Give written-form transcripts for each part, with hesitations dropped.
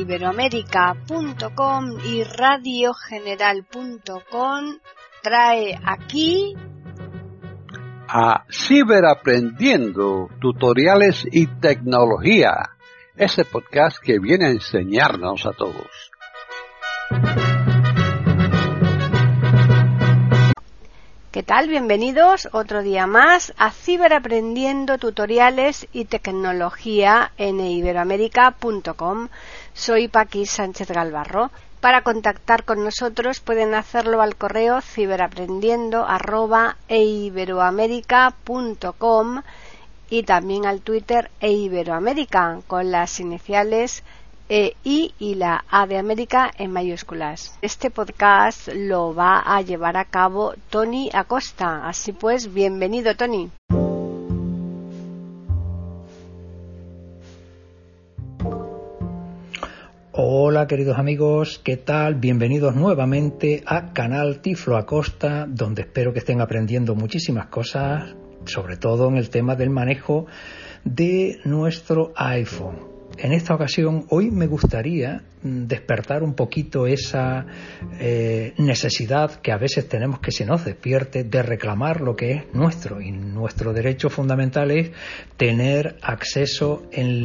eiberoamerica.com y radiogeneral.com trae aquí a Ciberaprendiendo, tutoriales y tecnología, ese podcast que viene a enseñarnos a todos. ¿Qué tal? Bienvenidos otro día más a Ciberaprendiendo, tutoriales y tecnología en eiberoamerica.com. Soy Paqui Sánchez Galvarro. Para contactar con nosotros pueden hacerlo al correo ciberaprendiendo@eiberoamerica.com y también al Twitter eiberoamerica con las iniciales I y la A de América en mayúsculas. Este podcast lo va a llevar a cabo Tony Acosta. Así pues, bienvenido, Tony. Hola queridos amigos, ¿qué tal? Bienvenidos nuevamente a Canal Tiflo Acosta, donde espero que estén aprendiendo muchísimas cosas, sobre todo en el tema del manejo de nuestro iPhone. En esta ocasión, hoy me gustaría despertar un poquito esa necesidad que a veces tenemos que se nos despierte de reclamar lo que es nuestro. Y nuestro derecho fundamental es tener acceso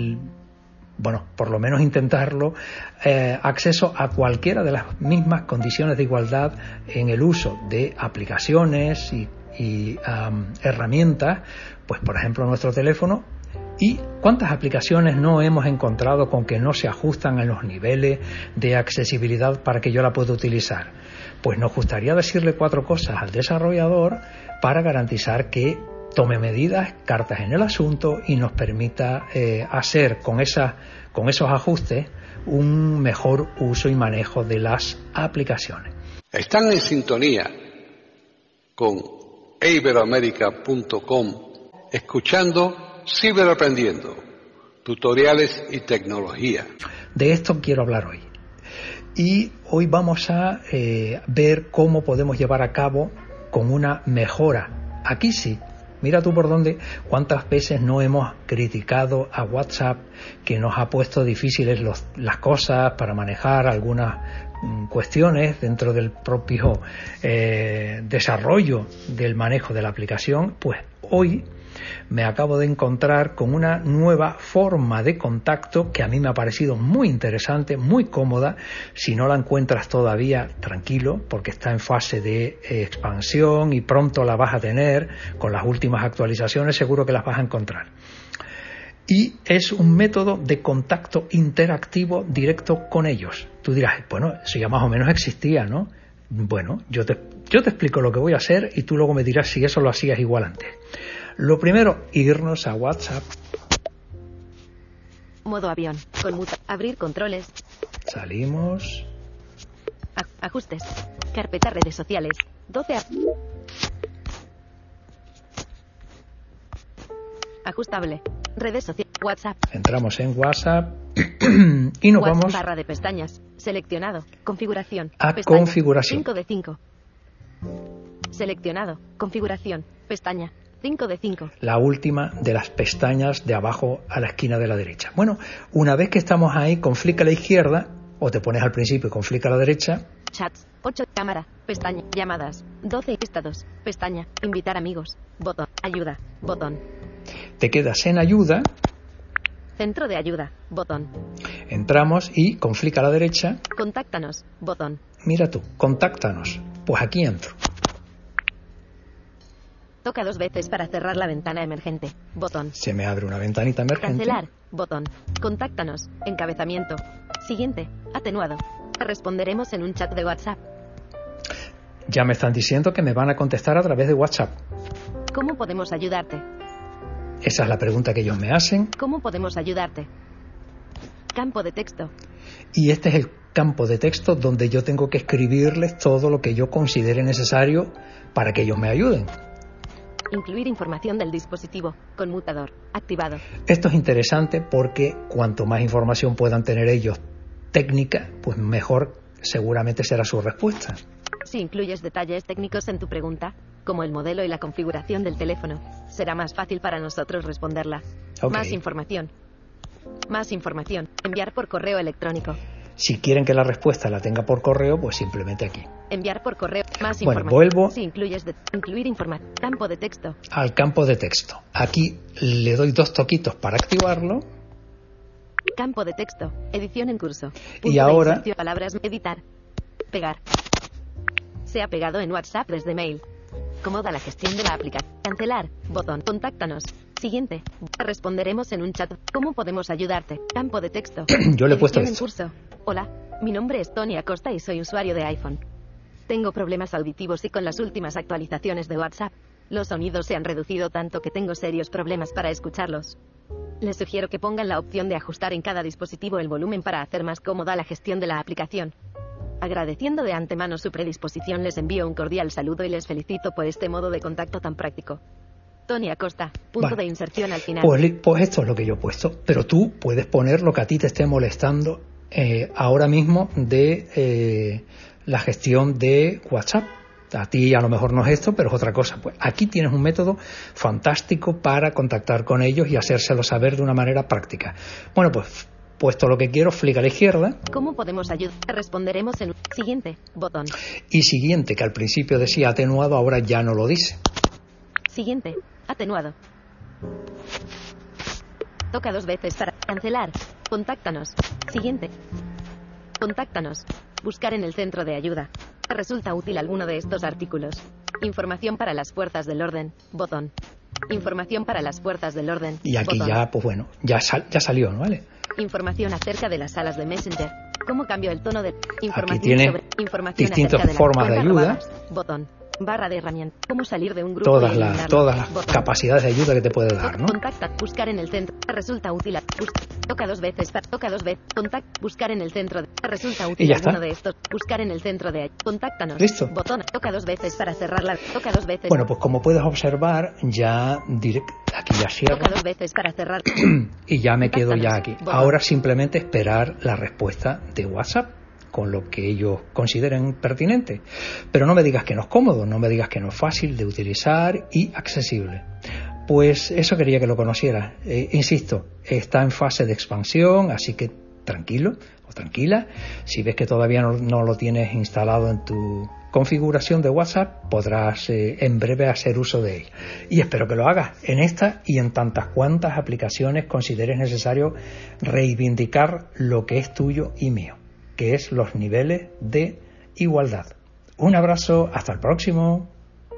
por lo menos intentarlo, acceso a cualquiera de las mismas condiciones de igualdad en el uso de aplicaciones y herramientas, pues por ejemplo nuestro teléfono. ¿Y cuántas aplicaciones no hemos encontrado con que no se ajustan a los niveles de accesibilidad para que yo la pueda utilizar? Pues nos gustaría decirle 4 cosas al desarrollador para garantizar que tome medidas, cartas en el asunto y nos permita hacer con esos ajustes un mejor uso y manejo de las aplicaciones. Están en sintonía con eiberoamerica.com escuchando Ciberaprendiendo, tutoriales y tecnología. De esto quiero hablar hoy. Y hoy vamos a ver cómo podemos llevar a cabo con una mejora. Aquí sí, mira tú por dónde, cuántas veces no hemos criticado a WhatsApp, que nos ha puesto difíciles las cosas para manejar algunas cuestiones dentro del propio desarrollo del manejo de la aplicación. Pues hoy me acabo de encontrar con una nueva forma de contacto que a mí me ha parecido muy interesante, muy cómoda. Si no la encuentras todavía, tranquilo, porque está en fase de expansión y pronto la vas a tener. Con las últimas actualizaciones seguro que las vas a encontrar. Y es un método de contacto interactivo directo con ellos. Tú dirás, bueno, eso ya más o menos existía, ¿no? Bueno, yo te explico lo que voy a hacer y tú luego me dirás si eso lo hacías igual antes. Lo primero, irnos a WhatsApp. Modo avión. Abrir controles. Salimos. Ajustes. Carpeta redes sociales. 12. Ajustable. Redes sociales. WhatsApp. Entramos en WhatsApp y nos vamos. Barra de pestañas. Seleccionado. Configuración. A pestaña. configuración. 5 de 5. Seleccionado. Configuración. Pestaña. 5 de 5. La última de las pestañas de abajo a la esquina de la derecha. Bueno, una vez que estamos ahí, con flick a la izquierda, o te pones al principio y con flick a la derecha. Chats. 8. Cámara. Pestaña. Llamadas. 12. Estados. Pestaña. Invitar amigos. Botón. Ayuda. Botón. Te quedas en ayuda. Centro de ayuda. Botón. Entramos y con flick a la derecha. Contáctanos. Botón. Mira tú, contáctanos. Pues aquí entro. Toca 2 veces para cerrar la ventana emergente. Botón. Se me abre una ventanita emergente. Cancelar. Botón. Contáctanos. Encabezamiento. Siguiente. Atenuado. Responderemos en un chat de WhatsApp. Ya me están diciendo que me van a contestar a través de WhatsApp. ¿Cómo podemos ayudarte? Esa es la pregunta que ellos me hacen. ¿Cómo podemos ayudarte? Campo de texto. Y este es el campo de texto donde yo tengo que escribirles todo lo que yo considere necesario para que ellos me ayuden. Incluir información del dispositivo. Conmutador. Activado. Esto es interesante porque cuanto más información puedan tener ellos técnica, pues mejor seguramente será su respuesta. Si incluyes detalles técnicos en tu pregunta, como el modelo y la configuración del teléfono, será más fácil para nosotros responderla. Okay. Más información. Más información. Enviar por correo electrónico. Si quieren que la respuesta la tenga por correo, pues simplemente aquí. Enviar por correo. Más Bueno, información. vuelvo Si incluyes incluir información. Campo de texto. al campo de texto. Aquí le doy 2 toquitos para activarlo. Campo de texto. Edición en curso. Y ahora- Palabras. Editar. Pegar. Se ha pegado en WhatsApp desde mail. Acomoda la gestión de la aplicación. Cancelar. Botón. Contáctanos. Siguiente. Responderemos en un chat. ¿Cómo podemos ayudarte? Campo de texto. Yo le he puesto Edición en esto. curso. Hola. Mi nombre es Tony Acosta y soy usuario de iPhone. Tengo problemas auditivos y con las últimas actualizaciones de WhatsApp, los sonidos se han reducido tanto que tengo serios problemas para escucharlos. Les sugiero que pongan la opción de ajustar en cada dispositivo el volumen para hacer más cómoda la gestión de la aplicación. Agradeciendo de antemano su predisposición, les envío un cordial saludo y les felicito por este modo de contacto tan práctico. Tony Acosta. Punto Vale. de inserción al final. Pues esto es lo que yo he puesto. Pero tú puedes poner lo que a ti te esté molestando ahora mismo de la gestión de WhatsApp. A ti a lo mejor no es esto, pero es otra cosa. Pues aquí tienes un método fantástico para contactar con ellos y hacérselo saber de una manera práctica. Bueno, pues puesto lo que quiero, flick a la izquierda ¿Cómo podemos ayudar? Responderemos en siguiente. Botón. y siguiente, que al principio decía atenuado, ahora ya no lo dice. Siguiente. Atenuado. Toca 2 veces para cancelar. Contáctanos. Siguiente. Contáctanos. Buscar en el centro de ayuda. ¿Resulta útil alguno de estos artículos? Información para las fuerzas del orden. Botón. Información para las fuerzas del orden. Y aquí Botón. ya, pues bueno, ya salió, ¿no? ¿Vale? Información acerca de las salas de Messenger. ¿Cómo cambio el tono de información tiene sobre información distintas acerca de las formas de cuentas ayuda. robadas? Botón. Barra de herramientas. ¿Cómo salir de un grupo? Todas y las eliminarlo? Botón. capacidades de ayuda que te puede dar, ¿no? Contacta. Buscar en el centro. Resulta útil. Toca 2 veces. Toca 2 veces. Buscar en el centro. Resulta útil Y ya alguno está. de estos. Buscar en el centro de. Contáctanos. ¿Listo? Botón. Toca 2 veces para cerrarla. Toca 2 veces. Bueno, pues como puedes observar, ya aquí ya cierro Toca 2 veces para cerrar. y ya me quedo ya aquí. Botón. Ahora simplemente esperar la respuesta de WhatsApp con lo que ellos consideren pertinente. Pero no me digas que no es cómodo, no me digas que no es fácil de utilizar y accesible. Pues eso quería que lo conocieras. Insisto, está en fase de expansión, así que tranquilo o tranquila. Si ves que todavía no lo tienes instalado en tu configuración de WhatsApp, podrás en breve hacer uso de él. Y espero que lo hagas en esta y en tantas cuantas aplicaciones consideres necesario reivindicar lo que es tuyo y mío, que es los niveles de igualdad. Un abrazo, hasta el próximo.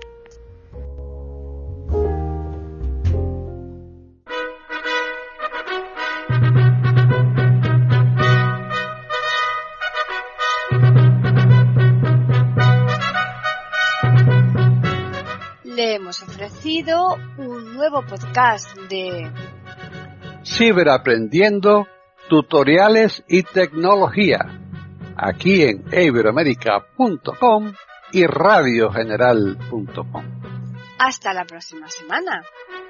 Le hemos ofrecido un nuevo podcast de Ciberaprendiendo, tutoriales y tecnología, aquí en iberoamerica.com y radiogeneral.com. Hasta la próxima semana.